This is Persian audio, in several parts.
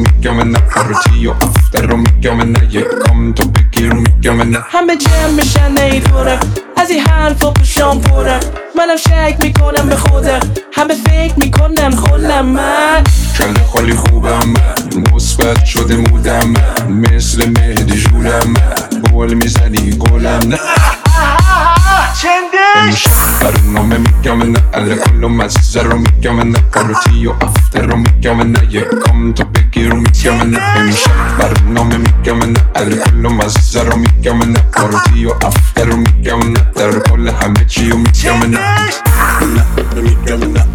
mycket om henne. Har du 10 after och mycket om henne. Jag kom till bygger och mycket om henne. همه جمع بشن نیدوره از این حرف و پشام پره منم شک میکنم به خوده همه فکر میکنن خودم من کل خالی خوبم مثبت شده مودم مثل مهدی جولم بول میزنی گلم نه امشب برنامه میگم نه alla کل مزه رو میگم نه پارتی و افتر رو میگم نه یکم تو بگیر و میگم نه امشب برنامه میگم نه alla کل مزه رو میگم نه پارتی و افتر رو میگم نه در کل همه چی رو میگم نه میگم نه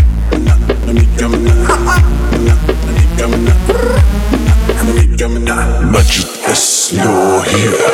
Magic is low here.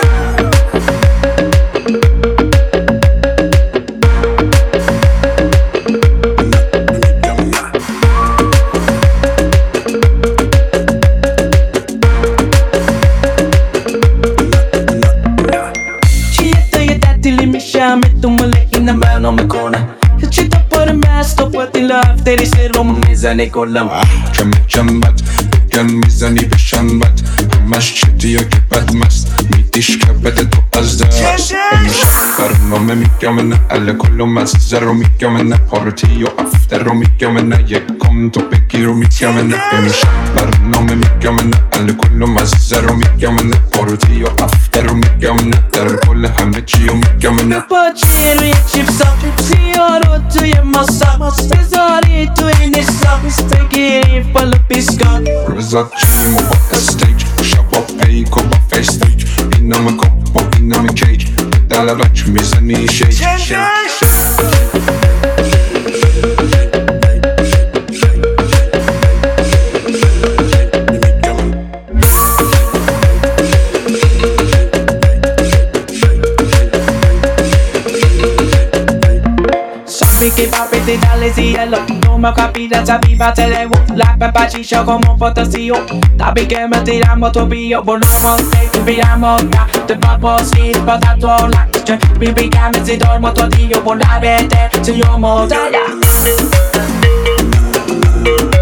منو میکنه چی تا پر مست و پاتی لاف داری سر رو میزنی کلم کم بد بگن میزنی بشن بد همش چطی ها که بد مست میدیش که بده تو از دست امشب برنامه میگم نه alla کل مزه رو میگم نه پارتی و افتر رو میگم نه یکم تو بگیر و میگم نه امشب برنامه میگم نه alla کل مزه رو میگم نه پارتی و افتر رو میگم نه در کل همه چی رو میگم نه پاچی روی چیپسا سیارو توی ماسا بذاری توی نیستا بگیری بالا بیسکا رزا چیم و با استیج شبا پیک و با فیستیج اینم کپ و اینم کیج دل بچ میزنی شیج Che papete dalle cielo Non mi capita se viva te levo La papaciccia come un fantasio Tapi che mi tiriamo tuo pio Volevamo te, ti piramo ya Te papo si, patato la Cioè, mi picame si dormo tuo dio Volare te, se io mo' ya